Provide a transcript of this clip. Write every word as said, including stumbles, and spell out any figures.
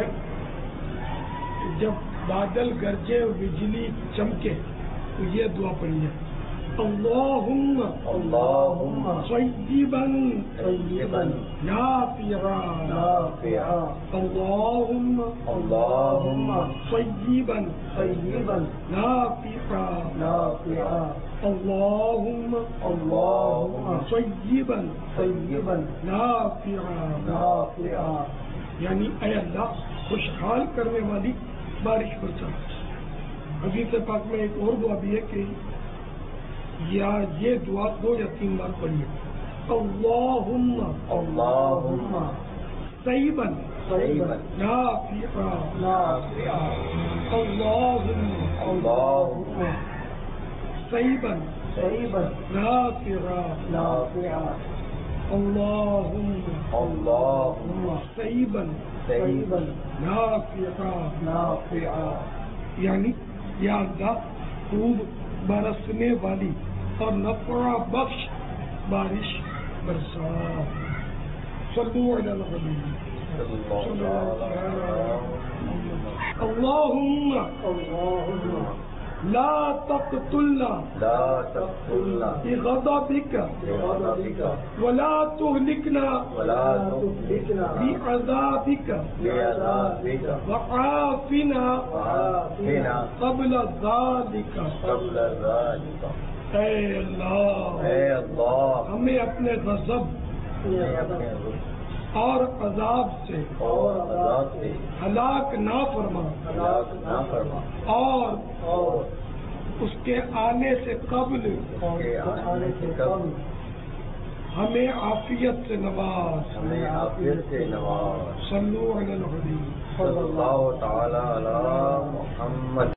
ہے جب بادل گرجے اور بجلی چمکے تو یہ دعا پڑھیے، اللہم اللہم طیبا طیبا نافعا نافعا اللہم اللہم طیبا طیبا نافعا نافعا اللہم اللہم طیبا طیبا نافعا نافعا، یعنی اے اللہ خوشحال کرنے والی بارش برسا۔ حدیث پاک میں ایک اور دعا بھی ہے کہ یا یہ دعا دو یا تین بار پڑھیے، اللہم اللہم طیبا طیبا نافعا نافعا اللہم اللہم طیبا طیبا نافعا نافعا اللہم اللہم طیبا طیبا نافعا نافعا، یعنی یا اللہ خوب برسنے والی اور نفع بخش بارش برسا۔ صلو علی الحبیب صلی اللہ علیہ وسلم۔ اللہم اللہم لا تقتلنا لا تقتلنا بغضبک بغضبک ولا تهلكنا ولا تهلكنا بعذابک بعذابک وعافنا وعافنا قبل ذلك۔ قبل ذلك، اے اللہ اے اللہ ہمیں اپنے غضب ہمیں اپنے غصے اور عذاب سے اور عذاب سے ہلاک نہ فرما، ہلاک نہ فرما، اور اور اس کے آنے سے قبل اس کے آنے سے قبل ہمیں عافیت سے نواز۔ ہمیں عافیت سے نواز۔ صلو علی الحبیب۔ صلی اللہ تعالی علی محمد۔